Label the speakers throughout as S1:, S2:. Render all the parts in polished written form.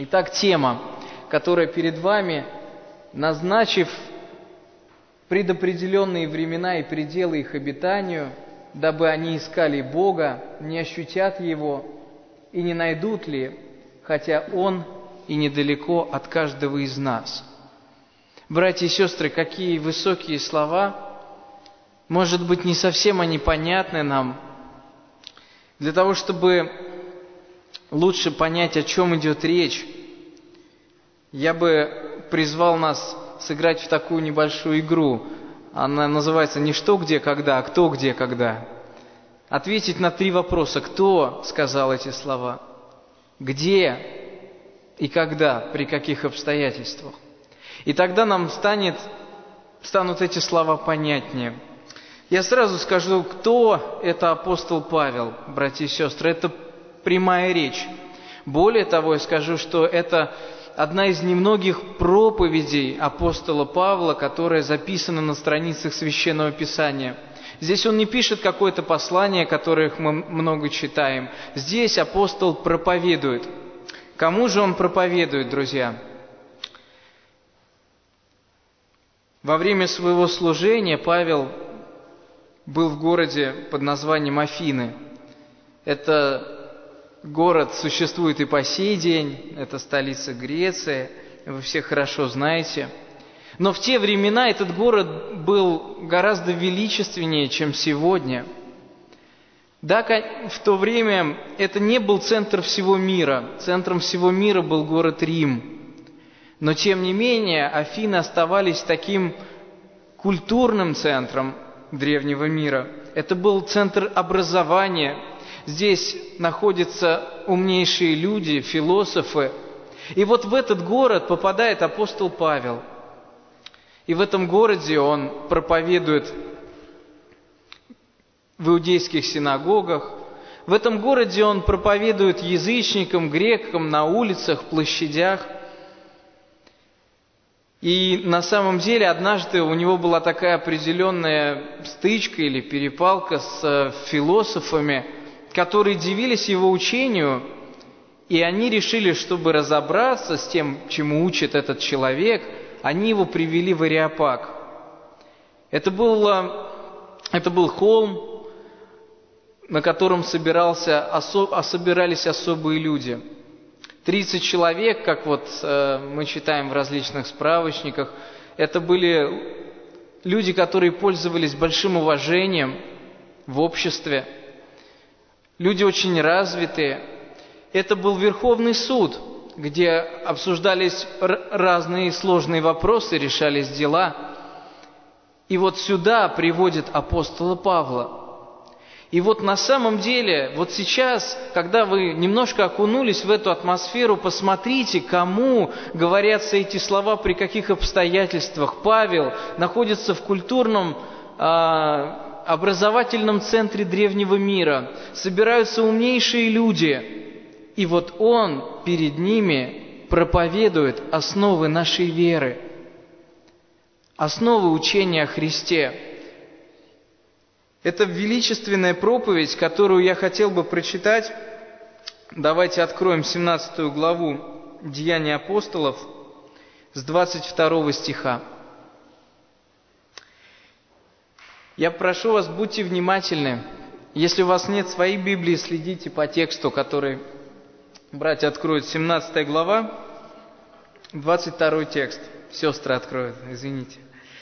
S1: Итак, тема, которая перед вами, назначив предопределенные времена и пределы их обитанию, дабы они искали Бога, не ощутят Его и не найдут ли, хотя Он и недалеко от каждого из нас. Братья и сестры, какие высокие слова! Может быть, не совсем они понятны нам. Для того, чтобы лучше понять, о чем идет речь, я бы призвал нас сыграть в такую небольшую игру. Она называется «Не что, где, когда, а кто, где, когда». Ответить на 3 вопроса. Кто сказал эти слова? Где и когда, при каких обстоятельствах? И тогда нам станут эти слова понятнее. Я сразу скажу, кто это апостол Павел, братья и сестры. Это прямая речь. Более того, я скажу, что это одна из немногих проповедей апостола Павла, которая записана на страницах Священного Писания. Здесь он не пишет какое-то послание, которых мы много читаем. Здесь апостол проповедует. Кому же он проповедует, друзья? Во время своего служения Павел был в городе под названием Афины. Это город существует и по сей день, это столица Греции, вы все хорошо знаете. Но в те времена этот город был гораздо величественнее, чем сегодня. Да, в то время это не был центр всего мира. Центром всего мира был город Рим. Но тем не менее Афины оставались таким культурным центром древнего мира. Это был центр образования. Здесь находятся умнейшие люди, философы. И вот в этот город попадает апостол Павел. И в этом городе он проповедует в иудейских синагогах. В этом городе он проповедует язычникам, грекам на улицах, площадях. И на самом деле однажды у него была такая определенная стычка или перепалка с философами, которые дивились его учению, и они решили, чтобы разобраться с тем, чему учит этот человек, они его привели в Ареопаг. Это был холм, на котором собирались особые люди. 30 человек, как вот мы читаем в различных справочниках, это были люди, которые пользовались большим уважением в обществе, люди очень развитые. Это был Верховный суд, где обсуждались разные сложные вопросы, решались дела. И вот сюда приводит апостола Павла. И вот на самом деле, вот сейчас, когда вы немножко окунулись в эту атмосферу, посмотрите, кому говорятся эти слова, при каких обстоятельствах. Павел находится в культурном образовательном центре древнего мира. Собираются умнейшие люди. И вот он перед ними проповедует основы нашей веры, основы учения о Христе. Это величественная проповедь, которую я хотел бы прочитать. Давайте откроем 17 главу Деяний апостолов с 22 стиха. Я прошу вас, будьте внимательны. Если у вас нет своей Библии, следите по тексту, который братья откроют. 17 глава, 22 текст. Сестры откроют, извините.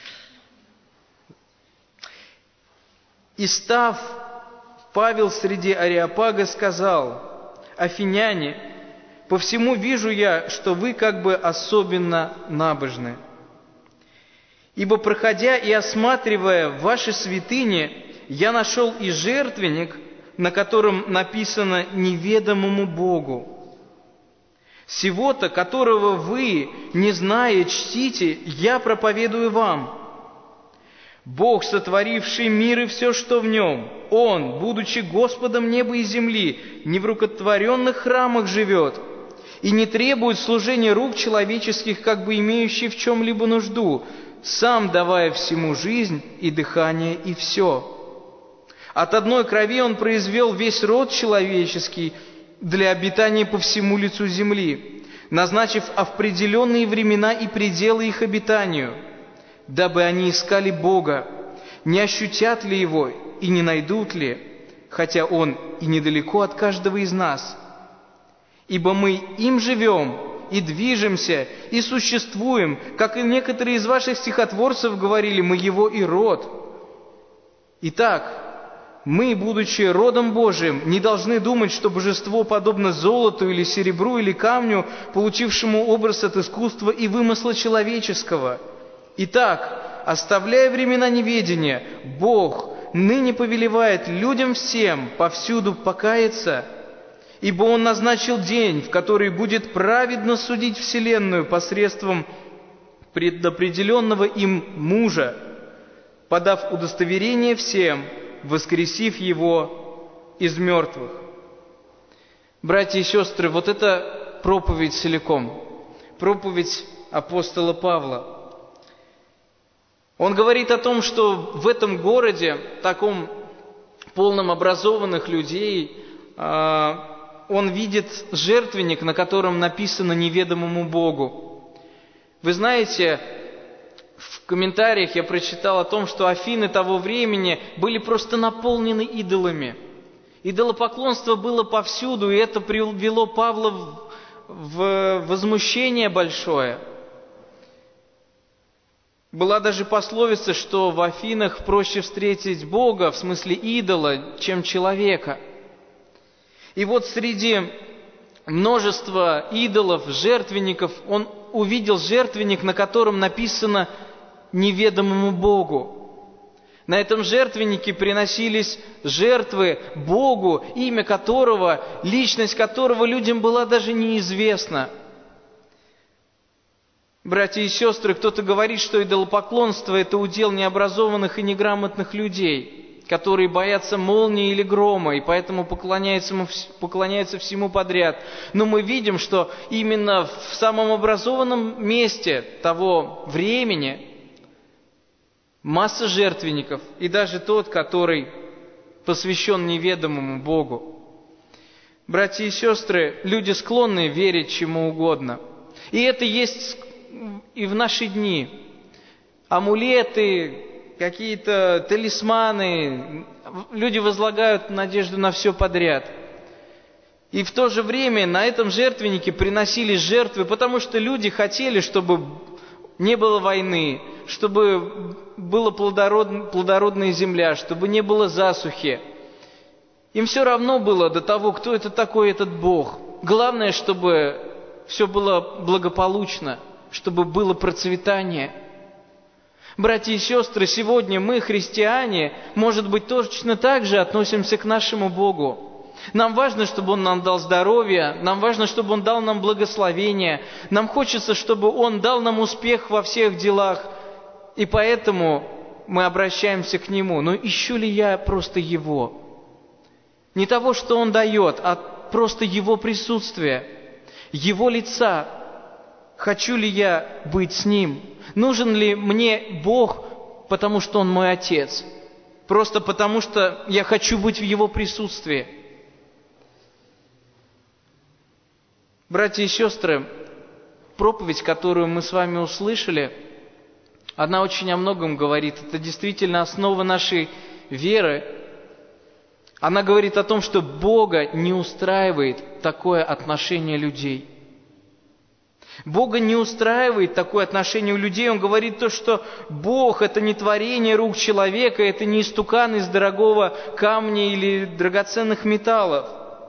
S1: «И став, Павел среди Ареопага сказал: Афиняне, по всему вижу я, что вы как бы особенно набожны. Ибо, проходя и осматривая ваши святыни, я нашел и жертвенник, на котором написано «неведомому Богу». Сего-то, которого вы, не зная, чтите, я проповедую вам. Бог, сотворивший мир и все, что в нем, Он, будучи Господом неба и земли, не в рукотворенных храмах живет и не требует служения рук человеческих, как бы имеющий в чем-либо нужду, сам давая всему жизнь и дыхание и все. От одной крови Он произвел весь род человеческий для обитания по всему лицу земли, назначив определенные времена и пределы их обитанию, дабы они искали Бога, не ощутят ли Его и не найдут ли, хотя Он и недалеко от каждого из нас. Ибо мы им живем и движемся, и существуем, как и некоторые из ваших стихотворцев говорили, мы Его и род. Итак, мы, будучи родом Божиим, не должны думать, что божество подобно золоту или серебру или камню, получившему образ от искусства и вымысла человеческого. Итак, оставляя времена неведения, Бог ныне повелевает людям всем повсюду покаяться, ибо Он назначил день, в который будет праведно судить вселенную посредством предопределенного им мужа, подав удостоверение всем, воскресив Его из мертвых. Братья и сестры, вот это проповедь целиком, проповедь апостола Павла. Он говорит о том, что в этом городе, таком полном образованных людей, он видит жертвенник, на котором написано «неведомому Богу». Вы знаете, в комментариях я прочитал о том, что Афины того времени были просто наполнены идолами. Идолопоклонство было повсюду, и это привело Павла в возмущение большое. Была даже пословица, что в Афинах проще встретить Бога, в смысле идола, чем человека. И вот среди множества идолов, жертвенников, он увидел жертвенник, на котором написано «неведомому Богу». На этом жертвеннике приносились жертвы Богу, имя которого, личность которого людям была даже неизвестна. Братья и сестры, кто-то говорит, что идолопоклонство – это удел необразованных и неграмотных людей, которые боятся молнии или грома, и поэтому поклоняются всему подряд. Но мы видим, что именно в самом образованном месте того времени масса жертвенников, и даже тот, который посвящен неведомому Богу. Братья и сестры, люди склонны верить чему угодно. И это есть и в наши дни. Амулеты, какие-то талисманы, люди возлагают надежду на все подряд. И в то же время на этом жертвеннике приносились жертвы, потому что люди хотели, чтобы не было войны, чтобы была плодородная земля, чтобы не было засухи. Им все равно было до того, кто это такой, этот Бог. Главное, чтобы все было благополучно, чтобы было процветание. Братья и сестры, сегодня мы, христиане, может быть, точно так же относимся к нашему Богу. Нам важно, чтобы Он нам дал здоровье, нам важно, чтобы Он дал нам благословение, нам хочется, чтобы Он дал нам успех во всех делах, и поэтому мы обращаемся к Нему. Но ищу ли я просто Его? Не того, что Он дает, а просто Его присутствие, Его лица. Хочу ли я быть с Ним? Нужен ли мне Бог, потому что Он мой Отец? Просто потому, что я хочу быть в Его присутствии. Братья и сестры, проповедь, которую мы с вами услышали, она очень о многом говорит. Это действительно основа нашей веры. Она говорит о том, что Бога не устраивает такое отношение людей. Бога не устраивает такое отношение у людей. Он говорит то, что Бог – это не творение рук человека, это не истукан из дорогого камня или драгоценных металлов.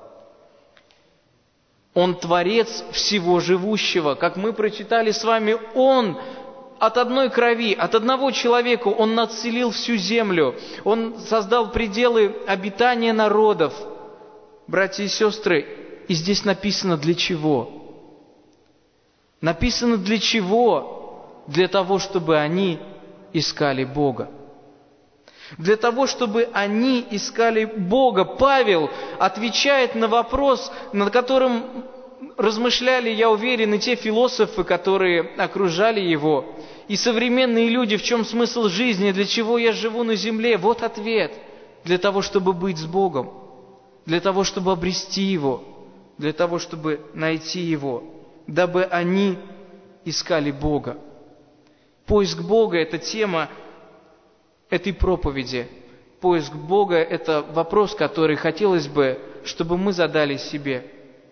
S1: Он Творец всего живущего. Как мы прочитали с вами, Он от одной крови, от одного человека, Он нацелил всю землю. Он создал пределы обитания народов. Братья и сестры, и здесь написано для чего? Написано для чего? Для того, чтобы они искали Бога. Для того, чтобы они искали Бога. Павел отвечает на вопрос, над которым размышляли, я уверен, и те философы, которые окружали его, и современные люди, в чем смысл жизни, для чего я живу на земле. Вот ответ. Для того, чтобы быть с Богом, для того, чтобы обрести Его, для того, чтобы найти Его. дабы они искали Бога. Поиск Бога – это тема этой проповеди. Поиск Бога – это вопрос, который хотелось бы, чтобы мы задали себе.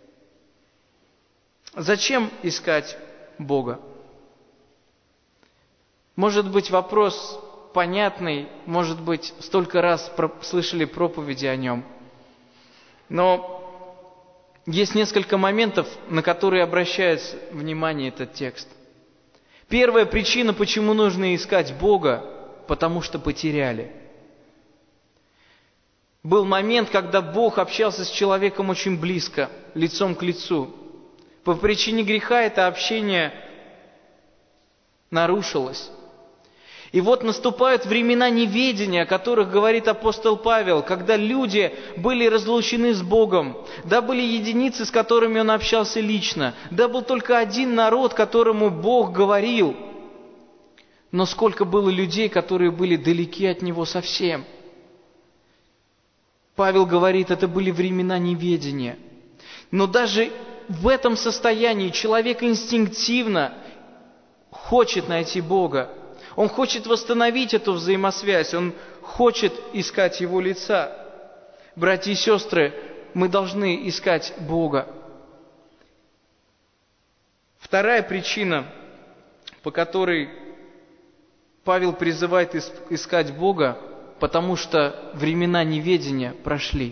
S1: Зачем искать Бога? Может быть, вопрос понятный, может быть, столько раз слышали проповеди о нем. Но есть несколько моментов, на которые обращает внимание этот текст. Первая причина, почему нужно искать Бога, потому что потеряли. Был момент, когда Бог общался с человеком очень близко, лицом к лицу. По причине греха это общение нарушилось. И вот наступают времена неведения, о которых говорит апостол Павел, когда люди были разлучены с Богом, да были единицы, с которыми он общался лично, да был только один народ, которому Бог говорил. Но сколько было людей, которые были далеки от Него совсем. Павел говорит, это были времена неведения. Но даже в этом состоянии человек инстинктивно хочет найти Бога. Он хочет восстановить эту взаимосвязь, он хочет искать Его лица. Братья и сестры, мы должны искать Бога. Вторая причина, по которой Павел призывает искать Бога, потому что времена неведения прошли.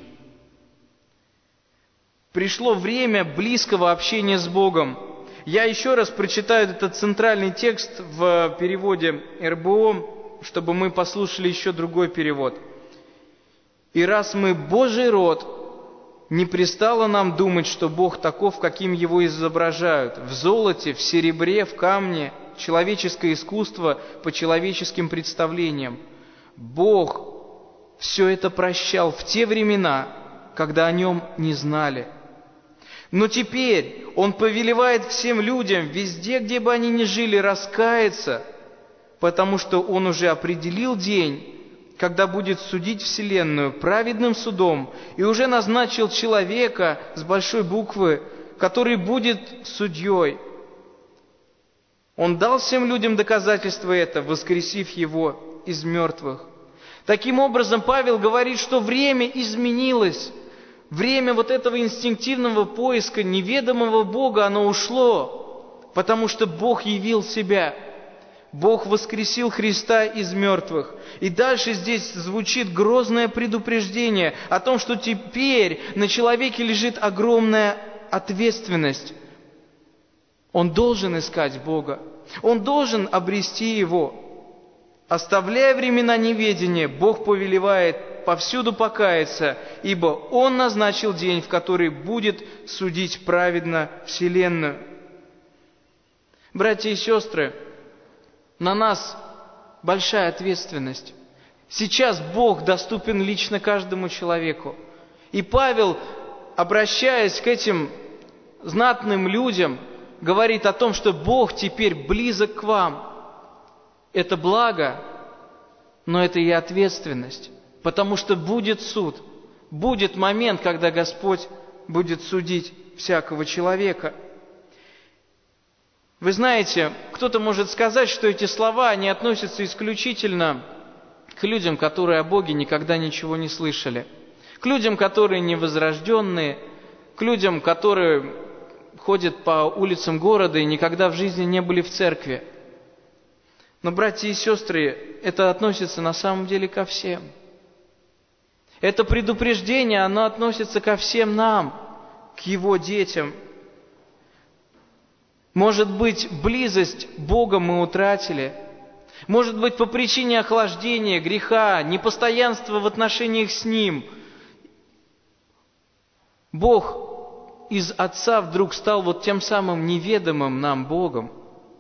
S1: Пришло время близкого общения с Богом. Я еще раз прочитаю этот центральный текст в переводе РБО, чтобы мы послушали еще другой перевод. «И раз мы Божий род, не пристало нам думать, что Бог таков, каким Его изображают, в золоте, в серебре, в камне, человеческое искусство по человеческим представлениям. Бог все это прощал в те времена, когда о Нем не знали. Но теперь Он повелевает всем людям, везде, где бы они ни жили, раскаяться, потому что Он уже определил день, когда будет судить вселенную праведным судом, и уже назначил человека с большой буквы, который будет судьей. Он дал всем людям доказательство это, воскресив Его из мертвых». Таким образом, Павел говорит, что время изменилось. Время вот этого инстинктивного поиска неведомого Бога, оно ушло, потому что Бог явил себя. Бог воскресил Христа из мертвых. И дальше здесь звучит грозное предупреждение о том, что теперь на человеке лежит огромная ответственность. Он должен искать Бога. Он должен обрести Его. Оставляя времена неведения, Бог повелевает повсюду покаяться, ибо Он назначил день, в который будет судить праведно вселенную. Братья и сестры, на нас большая ответственность. Сейчас Бог доступен лично каждому человеку. И Павел, обращаясь к этим знатным людям, говорит о том, что Бог теперь близок к вам. Это благо, но это и ответственность. Потому что будет суд, будет момент, когда Господь будет судить всякого человека. Вы знаете, кто-то может сказать, что эти слова, они относятся исключительно к людям, которые о Боге никогда ничего не слышали, к людям, которые невозрожденные, к людям, которые ходят по улицам города и никогда в жизни не были в церкви. Но, братья и сестры, это относится на самом деле ко всем. Это предупреждение, оно относится ко всем нам, к Его детям. Может быть, близость Бога мы утратили. Может быть, по причине охлаждения, греха, непостоянства в отношениях с Ним. Бог из Отца вдруг стал вот тем самым неведомым нам Богом.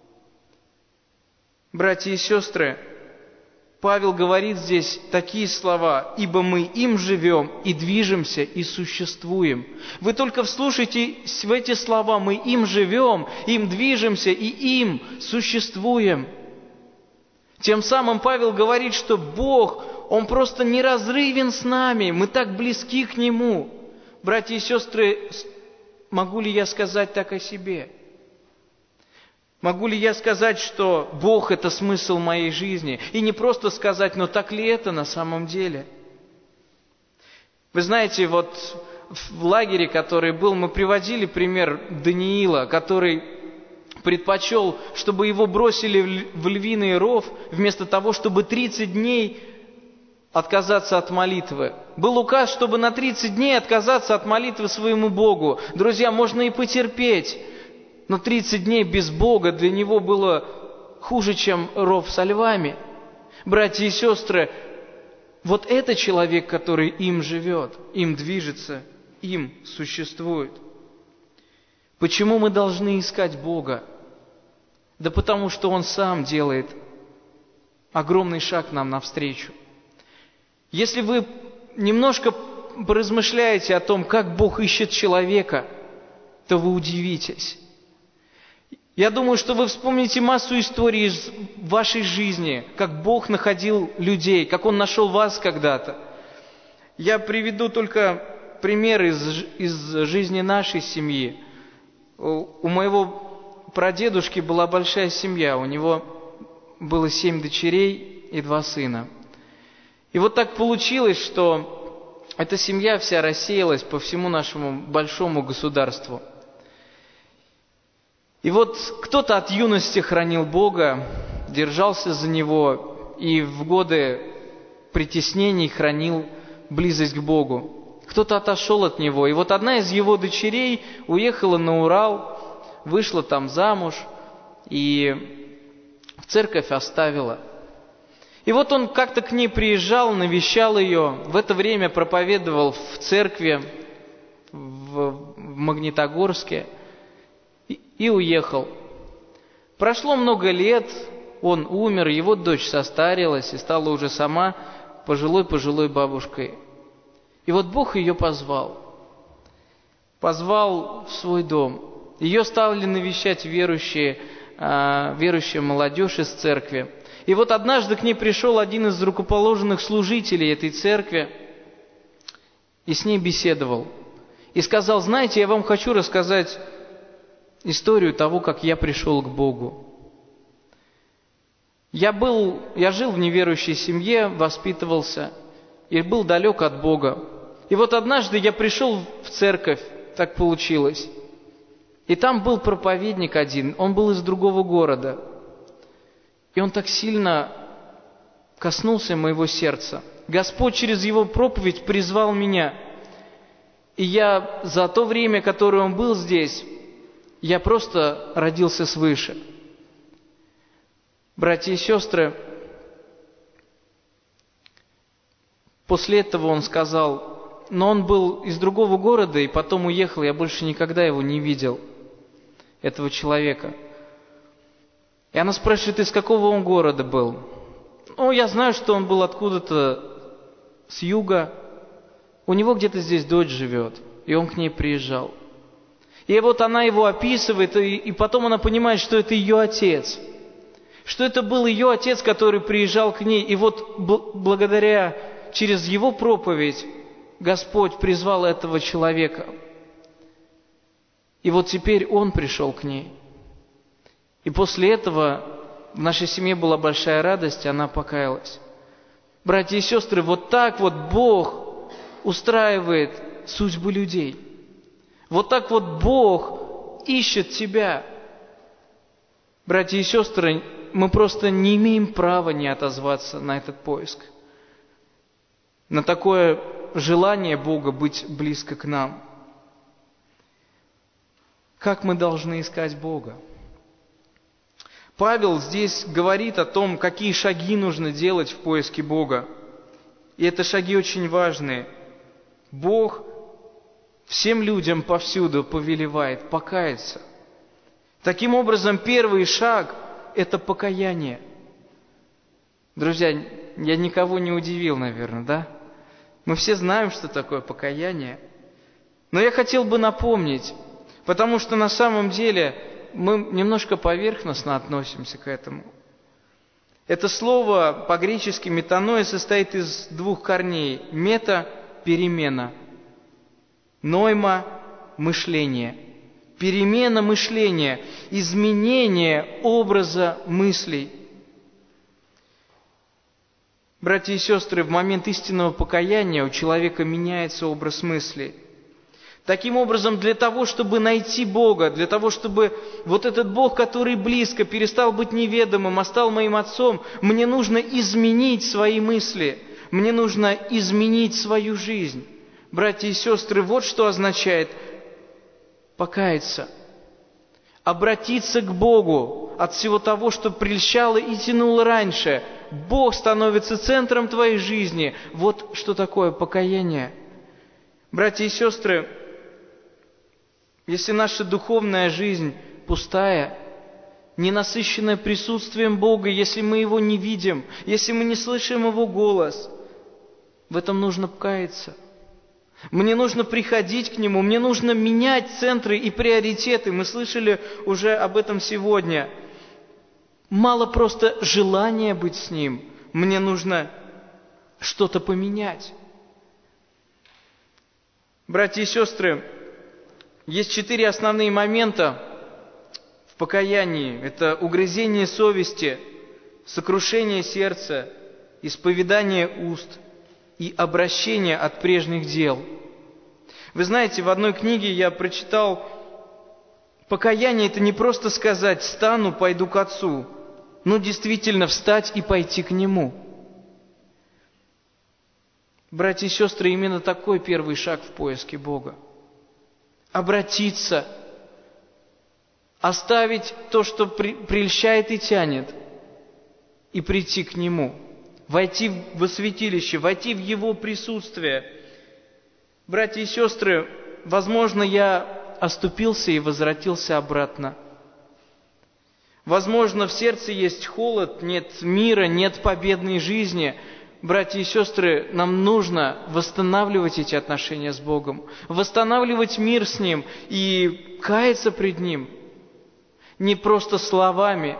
S1: Братья и сестры, Павел говорит здесь такие слова: «Ибо мы им живем и движемся и существуем». Вы только вслушайтесь в эти слова: мы им живем, им движемся и им существуем. Тем самым Павел говорит, что Бог, Он просто неразрывен с нами, мы так близки к Нему. Братья и сестры, могу ли я сказать так о себе? Могу ли я сказать, что Бог – это смысл моей жизни? И не просто сказать, но так ли это на самом деле? Вы знаете, вот в лагере, который был, мы приводили пример Даниила, который предпочел, чтобы его бросили в львиный ров, вместо того, чтобы 30 дней отказаться от молитвы. Был указ, чтобы на 30 дней отказаться от молитвы своему Богу. Друзья, можно и потерпеть, но 30 дней без Бога для него было хуже, чем ров со львами. Братья и сестры, вот это человек, который им живет, им движется, им существует. Почему мы должны искать Бога? Да потому что Он сам делает огромный шаг нам навстречу. Если вы немножко поразмышляете о том, как Бог ищет человека, то вы удивитесь. Я думаю, что вы вспомните массу историй из вашей жизни, как Бог находил людей, как Он нашел вас когда-то. Я приведу только пример из жизни нашей семьи. У моего прадедушки была большая семья, у него было 7 дочерей и 2 сына. И вот так получилось, что эта семья вся рассеялась по всему нашему большому государству. И вот кто-то от юности хранил Бога, держался за Него и в годы притеснений хранил близость к Богу. Кто-то отошел от Него. И вот одна из его дочерей уехала на Урал, вышла там замуж и в церковь оставила. И вот он как-то к ней приезжал, навещал ее, в это время проповедовал в церкви в Магнитогорске и уехал. Прошло много лет, он умер, его дочь состарилась и стала уже сама пожилой бабушкой. И вот Бог ее позвал в свой дом. Ее стали навещать верующая молодежь из церкви. И вот однажды к ней пришел один из рукоположенных служителей этой церкви и с ней беседовал. И сказал: знаете, я вам хочу рассказать историю того, как я пришел к Богу. Я жил в неверующей семье, воспитывался и был далек от Бога. И вот однажды я пришел в церковь, так получилось. И там был проповедник один, он был из другого города. И он так сильно коснулся моего сердца. Господь через его проповедь призвал меня. И я за то время, которое он был здесь, я просто родился свыше. Братья и сестры, после этого он сказал, но он был из другого города и потом уехал, я больше никогда его не видел, этого человека. И она спрашивает, из какого он города был? Я знаю, что он был откуда-то с юга. У него где-то здесь дочь живет, и он к ней приезжал. И вот она его описывает, и потом она понимает, что это ее отец. Что это был ее отец, который приезжал к ней. И вот благодаря, через его проповедь, Господь призвал этого человека. И вот теперь он пришел к ней. И после этого в нашей семье была большая радость, и она покаялась. Братья и сестры, вот так вот Бог устраивает судьбы людей. Вот так вот Бог ищет тебя. Братья и сестры, мы просто не имеем права не отозваться на этот поиск. На такое желание Бога быть близко к нам. Как мы должны искать Бога? Павел здесь говорит о том, какие шаги нужно делать в поиске Бога. И это шаги очень важные. Бог всем людям повсюду повелевает покаяться. Таким образом, первый шаг – это покаяние. Друзья, я никого не удивил, наверное, да? Мы все знаем, что такое покаяние. Но я хотел бы напомнить, потому что на самом деле мы немножко поверхностно относимся к этому. Это слово по-гречески метаноя состоит из 2 корней. Мета – перемена. Нойма – мышление. перемена мышления, изменение образа мыслей. Братья и сестры, в момент истинного покаяния у человека меняется образ мыслей. Таким образом, для того, чтобы найти Бога, для того, чтобы вот этот Бог, который близко, перестал быть неведомым, а стал моим Отцом, мне нужно изменить свои мысли, мне нужно изменить свою жизнь. Братья и сестры, вот что означает покаяться, обратиться к Богу от всего того, что прельщало и тянуло раньше. Бог становится центром твоей жизни. Вот что такое покаяние. Братья и сестры, если наша духовная жизнь пустая, не насыщенная присутствием Бога, если мы Его не видим, если мы не слышим Его голос, в этом нужно покаяться. Мне нужно приходить к Нему, мне нужно менять центры и приоритеты. Мы слышали уже об этом сегодня. Мало просто желания быть с Ним, мне нужно что-то поменять. Братья и сестры, есть 4 основные момента в покаянии. Это угрызение совести, сокрушение сердца, исповедание уст и обращение от прежних дел. Вы знаете, в одной книге я прочитал, покаяние – это не просто сказать «встану, пойду к Отцу», но действительно встать и пойти к Нему. Братья и сестры, именно такой первый шаг в поиске Бога. Обратиться, оставить то, что прельщает и тянет, и прийти к Нему. Войти во святилище, войти в Его присутствие. Братья и сестры, возможно, я оступился и возвратился обратно. Возможно, в сердце есть холод, нет мира, нет победной жизни. Братья и сестры, нам нужно восстанавливать эти отношения с Богом, восстанавливать мир с Ним и каяться пред Ним. Не просто словами,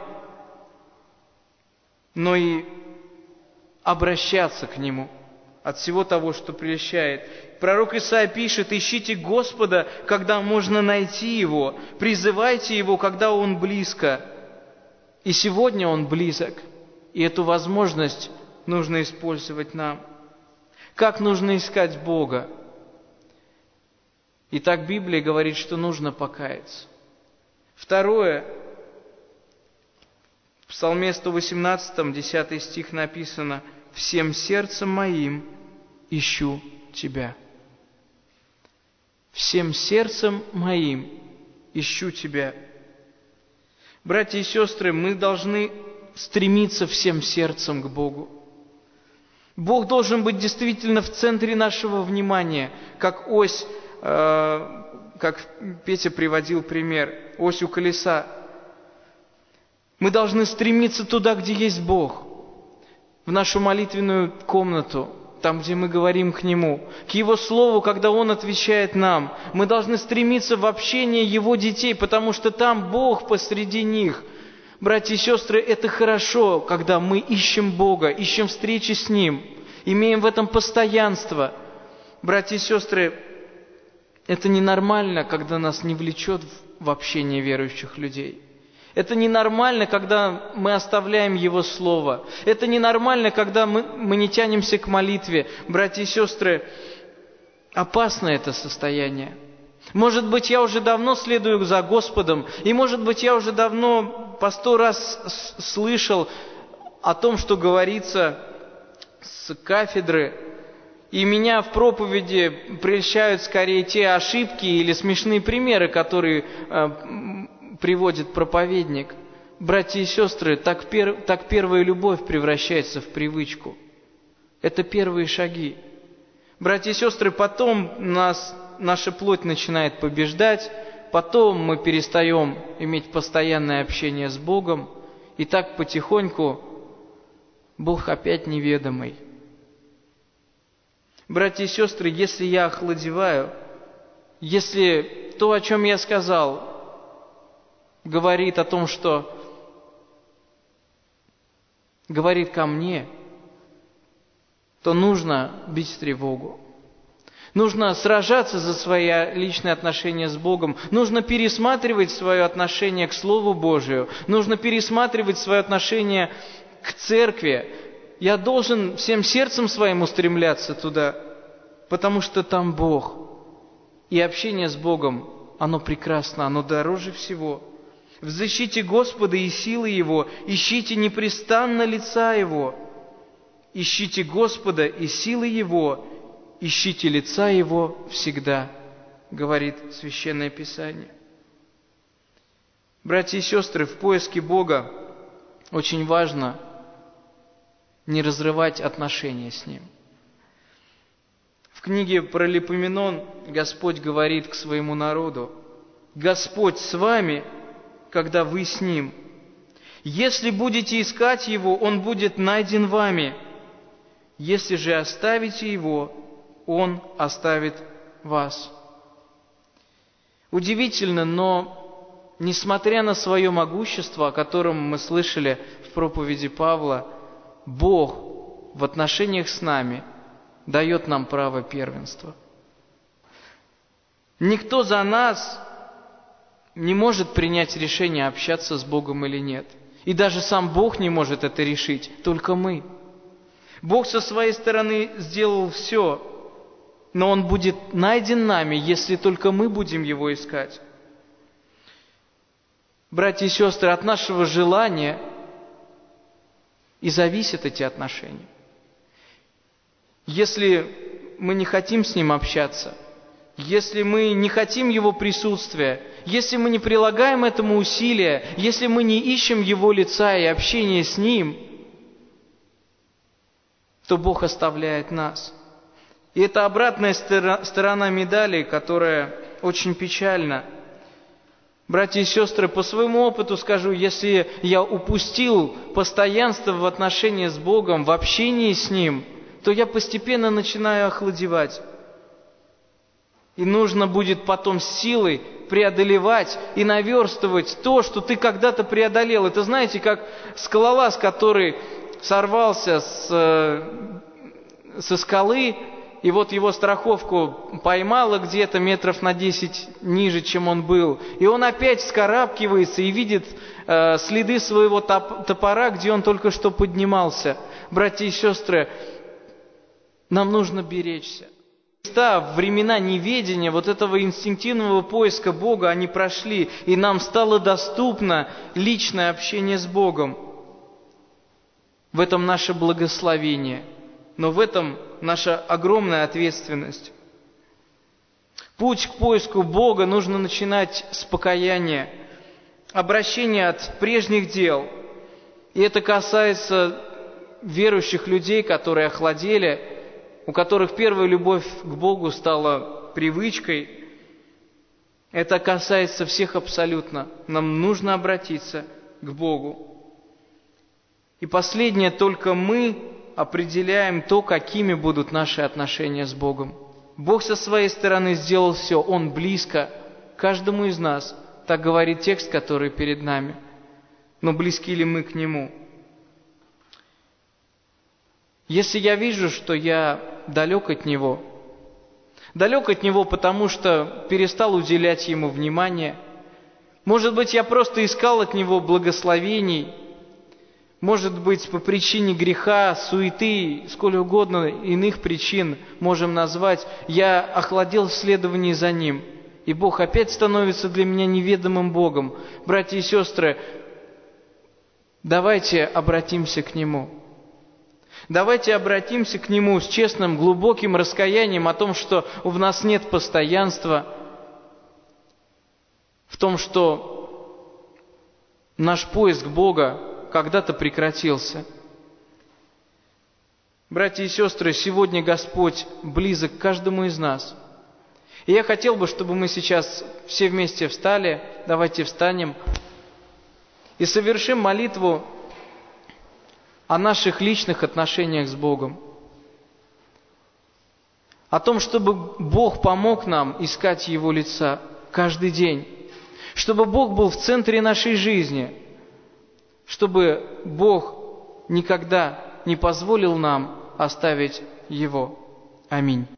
S1: но и обращаться к Нему от всего того, что прельщает. Пророк Исаия пишет: «Ищите Господа, когда можно найти Его, призывайте Его, когда Он близко». И сегодня Он близок, и эту возможность нужно использовать нам. Как нужно искать Бога? Итак, Библия говорит, что нужно покаяться. Второе, в Псалме 118, 10 стих написано: «Всем сердцем моим ищу Тебя». «Всем сердцем моим ищу Тебя». Братья и сестры, мы должны стремиться всем сердцем к Богу. Бог должен быть действительно в центре нашего внимания, как ось, как Петя приводил пример, ось у колеса. Мы должны стремиться туда, где есть Бог, в нашу молитвенную комнату, там, где мы говорим к Нему, к Его Слову, когда Он отвечает нам. Мы должны стремиться в общение Его детей, потому что там Бог посреди них. Братья и сестры, это хорошо, когда мы ищем Бога, ищем встречи с Ним, имеем в этом постоянство. Братья и сестры, это ненормально, когда нас не влечет в общение верующих людей. Это ненормально, когда мы оставляем Его Слово. Это ненормально, когда мы не тянемся к молитве. Братья и сестры, опасно это состояние. Может быть, я уже давно следую за Господом, и может быть, я уже давно по 100 раз слышал о том, что говорится с кафедры, и меня в проповеди прельщают скорее те ошибки или смешные примеры, которые приводит проповедник. Братья и сестры, так первая любовь превращается в привычку. Это первые шаги. Братья и сестры, потом наша плоть начинает побеждать, потом мы перестаем иметь постоянное общение с Богом, и так потихоньку Бог опять неведомый. Братья и сестры, если я охладеваю, если то, о чем я сказал, говорит о том, что говорит ко мне, то нужно бить тревогу. Нужно сражаться за свои личные отношения с Богом. Нужно пересматривать свое отношение к Слову Божию. Нужно пересматривать свое отношение к церкви. Я должен всем сердцем своим устремляться туда, потому что там Бог. И общение с Богом, оно прекрасно, оно дороже всего. Взыщите Господа и силы Его, ищите непрестанно лица Его. Ищите Господа и силы Его, ищите лица Его всегда, говорит Священное Писание. Братья и сестры, в поиске Бога очень важно не разрывать отношения с Ним. В книге Паралипоменон Господь говорит к своему народу: «Господь с вами, когда вы с Ним. Если будете искать Его, Он будет найден вами. Если же оставите Его, Он оставит вас». Удивительно, но несмотря на свое могущество, о котором мы слышали в проповеди Павла, Бог в отношениях с нами дает нам право первенства. Никто за нас не может принять решение, общаться с Богом или нет. И даже сам Бог не может это решить, только мы. Бог со своей стороны сделал все, но Он будет найден нами, если только мы будем Его искать. Братья и сестры, от нашего желания и зависят эти отношения. Если мы не хотим с Ним общаться, если мы не хотим Его присутствия, если мы не прилагаем этому усилия, если мы не ищем Его лица и общения с Ним, то Бог оставляет нас. И это обратная сторона медали, которая очень печальна. Братья и сестры, по своему опыту скажу, если я упустил постоянство в отношении с Богом, в общении с Ним, то я постепенно начинаю охладевать. И нужно будет потом с силой преодолевать и наверстывать то, что ты когда-то преодолел. Это, знаете, как скалолаз, который сорвался со скалы, и вот его страховку поймала где-то метров на 10 ниже, чем он был. И он опять вскарабкивается и видит следы своего топора, где он только что поднимался. Братья и сестры, нам нужно беречься. В времена неведения, вот этого инстинктивного поиска Бога, они прошли, и нам стало доступно личное общение с Богом. В этом наше благословение, но в этом наша огромная ответственность. Путь к поиску Бога нужно начинать с покаяния, обращения от прежних дел. И это касается верующих людей, которые охладели, у которых первая любовь к Богу стала привычкой. Это касается всех абсолютно. Нам нужно обратиться к Богу. И последнее, только мы определяем то, какими будут наши отношения с Богом. Бог со своей стороны сделал все, Он близко каждому из нас. Так говорит текст, который перед нами. Но близки ли мы к Нему? Если я вижу, что я далек от Него потому, что перестал уделять Ему внимание, может быть, я просто искал от Него благословений, может быть, по причине греха, суеты, сколь угодно иных причин можем назвать, я охладел в следовании за Ним, и Бог опять становится для меня неведомым Богом. Братья и сестры, давайте обратимся к Нему. Давайте обратимся к Нему с честным, глубоким раскаянием о том, что в нас нет постоянства, в том, что наш поиск Бога когда-то прекратился. Братья и сестры, сегодня Господь близок к каждому из нас. И я хотел бы, чтобы мы сейчас все вместе встали, давайте встанем и совершим молитву о наших личных отношениях с Богом. О том, чтобы Бог помог нам искать Его лица каждый день. Чтобы Бог был в центре нашей жизни. Чтобы Бог никогда не позволил нам оставить Его. Аминь.